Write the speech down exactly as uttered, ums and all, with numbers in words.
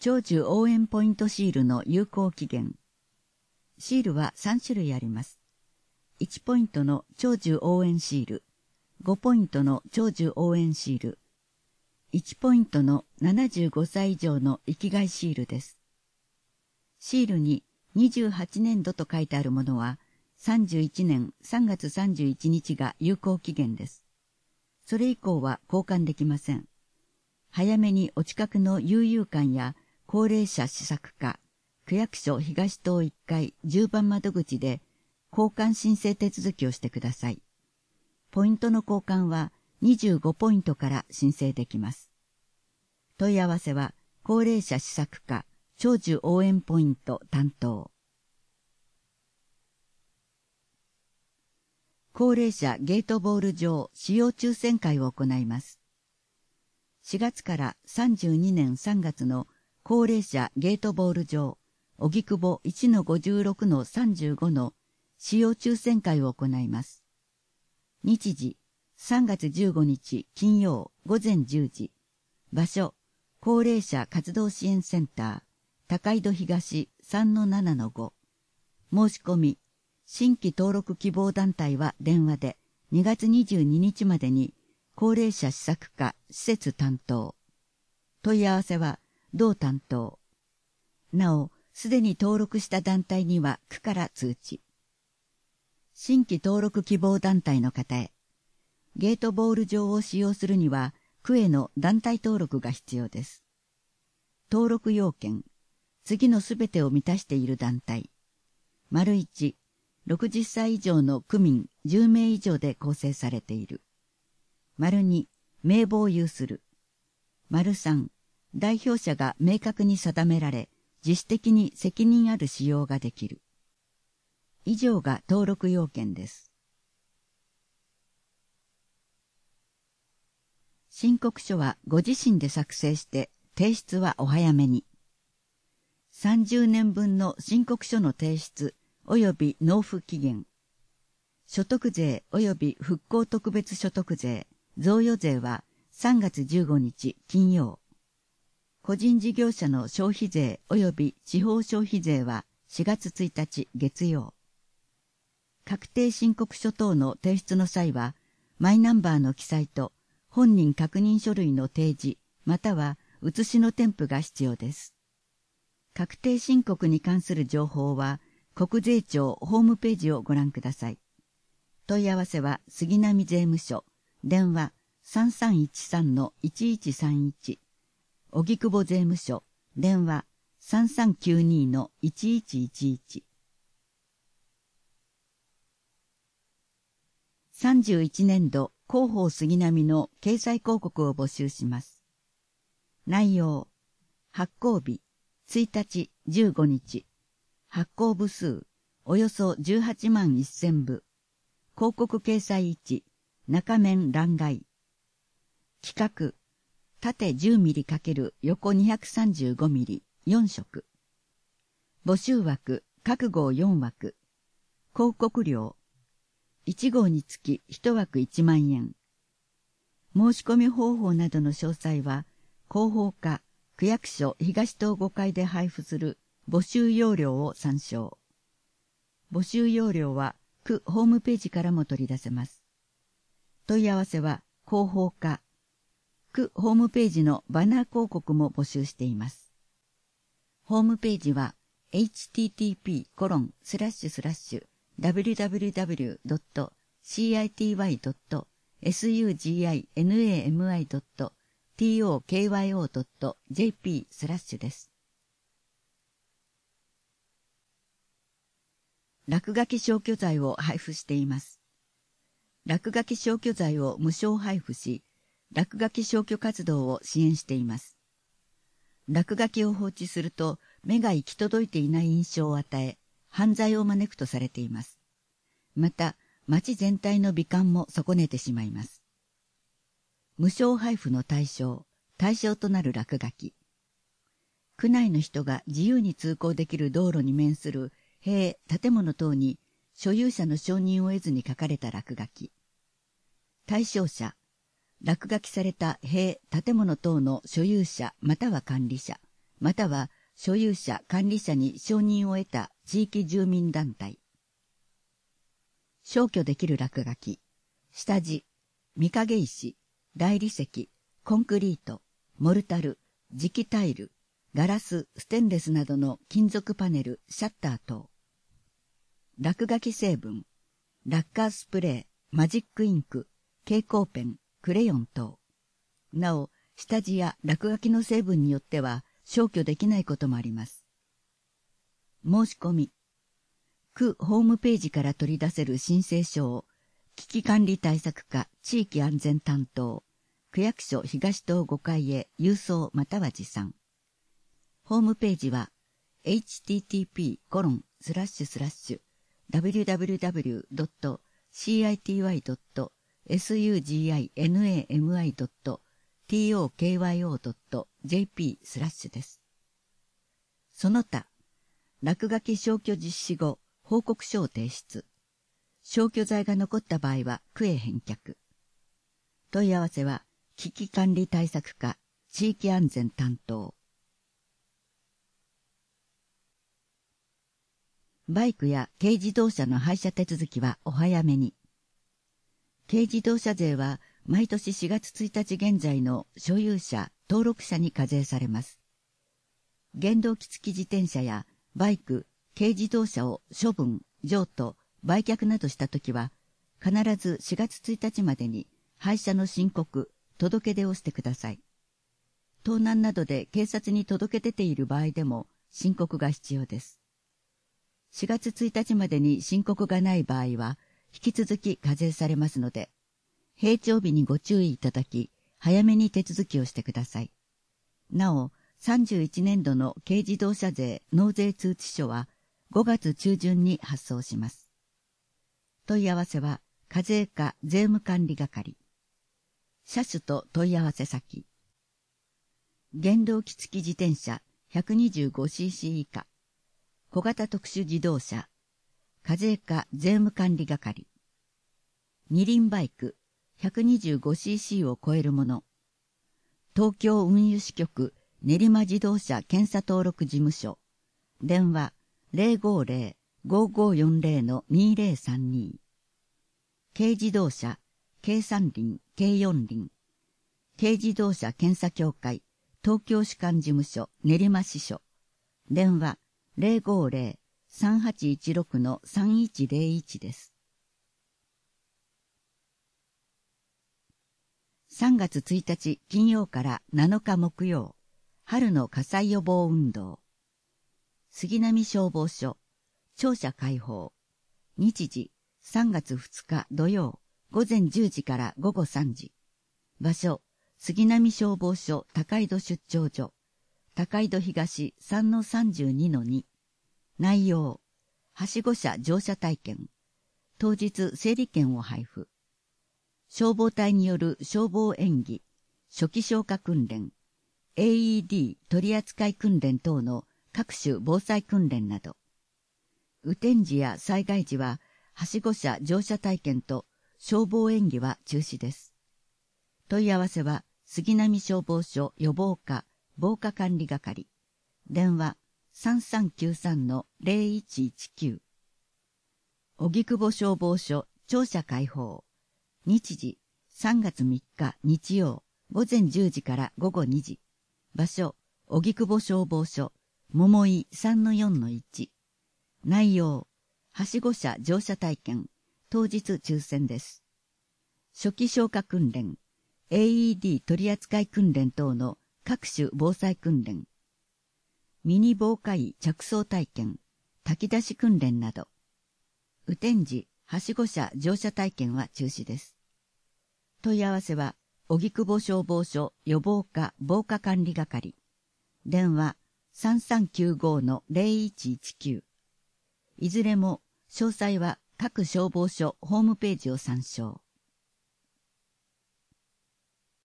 長寿応援ポイントシールの有効期限。シールはさん種類あります。いちポイントの長寿応援シール、ごポイントの長寿応援シール、いちポイントのななじゅうごさい以上の生きがいシールです。シールににじゅうはちねんどと書いてあるものは、さんじゅういちねんさんがつさんじゅういちにちが有効期限です。それ以降は交換できません。早めにお近くの悠々館や高齢者施策課、区役所東棟いっかいじゅうばん窓口で交換申請手続きをしてください。ポイントの交換はにじゅうごポイントから申請できます。問い合わせは高齢者施策課長寿応援ポイント担当。高齢者ゲートボール場使用抽選会を行います。しがつからさんじゅうにねんさんがつの高齢者ゲートボール場荻窪 いちのごじゅうろくのさんじゅうご の使用抽選会を行います。日時さんがつじゅうごにち金曜ごぜんじゅうじ。場所高齢者活動支援センター高井戸東 さんのななのご。申し込み新規登録希望団体は電話でにがつにじゅうににちまでに高齢者施策課施設担当。問い合わせは同担当。なお、すでに登録した団体には区から通知。新規登録希望団体の方へ。ゲートボール場を使用するには区への団体登録が必要です。登録要件。次のすべてを満たしている団体。丸いち、ろくじゅっさい以上の区民じゅうめい以上で構成されている。丸に、名簿を有する。丸さん、代表者が明確に定められ、自主的に責任ある使用ができる。以上が登録要件です。申告書はご自身で作成して提出はお早めに。さんじゅうねんぶんの申告書の提出及び納付期限。所得税及び復興特別所得税、贈与税はさんがつじゅうごにち金曜。個人事業者の消費税及び地方消費税はしがつついたち月曜。確定申告書等の提出の際は、マイナンバーの記載と本人確認書類の提示、または写しの添付が必要です。確定申告に関する情報は、国税庁ホームページをご覧ください。問い合わせは杉並税務署、電話 さんさんいちさんのいちいちさんいち、荻窪税務署、電話 さんさんきゅうにのいちいちいちいち。さんじゅういちねんど広報杉並の掲載広告を募集します。内容、発行日、ついたちじゅうごにち、発行部数、およそじゅうはちまんせんぶ、広告掲載位置、中面欄外。企画、縦じゅうミリ×横にひゃくさんじゅうごミリ、よんしょく。募集枠、各号よんわく。広告料、いちごうにつきいちわくいちまんえん。申し込み方法などの詳細は、広報課、区役所東棟ごかいで配布する募集要領を参照。募集要領は区ホームページからも取り出せます。問い合わせは広報課、区ホームページのバナー広告も募集しています。ホームページは エイチティーティーピーコロンスラッシュスラッシュダブリューダブリューダブリュードットシーアイティーワイドットエスユージーアイエヌエーエムアイドットティーオーケーワイオードットジェーピー スラッシュです。落書き消去剤を配布しています。落書き消去剤を無償配布し、落書き消去活動を支援しています。落書きを放置すると目が行き届いていない印象を与え、犯罪を招くとされています。また、町全体の美観も損ねてしまいます。無償配布の対象、対象となる落書き。区内の人が自由に通行できる道路に面する塀、建物等に所有者の承認を得ずに書かれた落書き。対象者、落書きされた塀、建物等の所有者または管理者、 または所有者管理者に承認を得た地域住民団体。消去できる落書き、下地、御影石、大理石、コンクリート、モルタル、磁気タイル、ガラス、ステンレスなどの金属パネル、シャッター等。落書き成分、ラッカースプレー、マジックインク、蛍光ペン、クレヨン等。なお、下地や落書きの成分によっては消去できないこともあります。申し込み。区ホームページから取り出せる申請書を、危機管理対策課地域安全担当、区役所東棟ごかいへ郵送または持参。ホームページは エイチティーティーピーコロンスラッシュスラッシュダブリューダブリューダブリュードットシーアイティーワイドットエスユージーアイエヌエーエムアイドットトーケーワイオードットジェーピースラッシュです。その他、落書き消去実施後、報告書を提出。消去罪が残った場合は区へ返却。問い合わせは危機管理対策課地域安全担当。バイクや軽自動車の廃車手続きはお早めに。軽自動車税は毎年しがつついたち現在の所有者、登録者に課税されます。原動機付き自転車やバイク、軽自動車を処分、譲渡、売却などしたときは、必ずしがつついたちまでに廃車の申告、届け出をしてください。盗難などで警察に届け出ている場合でも申告が必要です。しがつついたちまでに申告がない場合は、引き続き課税されますので、閉帳日にご注意いただき、早めに手続きをしてください。なお、さんじゅういちねんどの軽自動車税納税通知書はごがつちゅうじゅんに発送します。問い合わせは、課税課税務管理係。車種と問い合わせ先。原動機付き自転車 ひゃくにじゅうごシーシー 以下。小型特殊自動車。課税課税務管理係。二輪バイク ひゃくにじゅうごシーシー を超えるもの。東京運輸支局練馬自動車検査登録事務所。電話 ゼロごゼロ ごごよんゼロ にゼロさんに。軽自動車、軽三輪、軽四輪。軽自動車検査協会、東京主管事務所、練馬支所。電話 ゼロごゼロ さんはちいちろく さんいちゼロいち です。さんがつついたち金曜からなのか木曜、春の火災予防運動。杉並消防署、庁舎開放。日時、さんがつふつか土曜、ごぜんじゅうじからごごさんじ。場所、杉並消防署高井戸出張所。高井戸東 さんのさんじゅうにのに。内容、はしご車乗車体験。当日整理券を配布。消防隊による消防演技、初期消火訓練、エーイーディー 取扱訓練等の各種防災訓練など。雨天時や災害時は、はしご車乗車体験と消防演技は中止です。問い合わせは、杉並消防署予防課防火管理係。電話 さんさんきゅうさんのゼロいちいちきゅう。荻窪消防署庁舎開放。日時、さんがつみっか日曜、ごぜんじゅうじからごごにじ。場所、荻窪消防署、桃井 さんのよんのいち。内容、はしご車乗車体験、当日抽選です。初期消火訓練、エーイーディー 取扱訓練等の各種防災訓練、ミニ防火衣着装体験、炊き出し訓練など。雨天時、はしご車乗車体験は中止です。問い合わせは、荻窪消防署予防課防火管理係。電話 さんさんきゅうごのゼロいちいちきゅう。いずれも詳細は各消防署ホームページを参照。